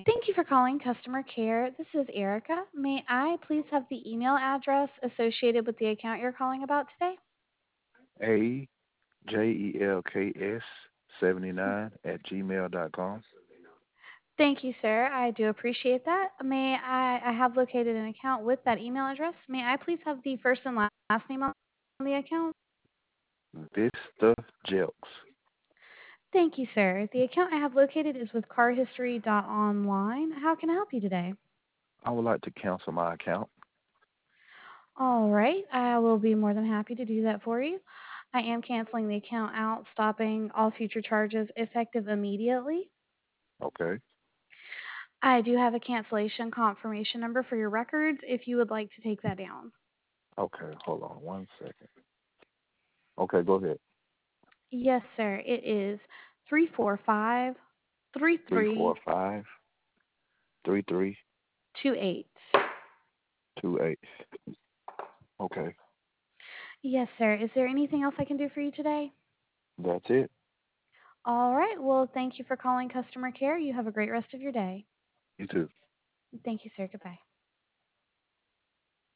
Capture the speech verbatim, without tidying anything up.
Thank you for calling customer care. This is Erica. May I please have the email address associated with the account you're calling about today? A J E L K S seventy nine at gmail dot com. Thank you, sir. I do appreciate that. May I, I have located an account with that email address. May I please have the first and last name on the account? Vista Jelks. Thank you, sir. The account I have located is with car history dot online. How can I help you today? I would like to cancel my account. All right, I will be more than happy to do that for you. I am canceling the account out, stopping all future charges effective immediately. Okay. I do have a cancellation confirmation number for your records if you would like to take that down. Okay. Hold on one second. Okay, go ahead. Yes, sir. It is three four five three Three four three five three three two eight. two eight. Okay. Yes, sir. Is there anything else I can do for you today? That's it. All right. Well, thank you for calling customer care. You have a great rest of your day. You too. Thank you, sir. Goodbye.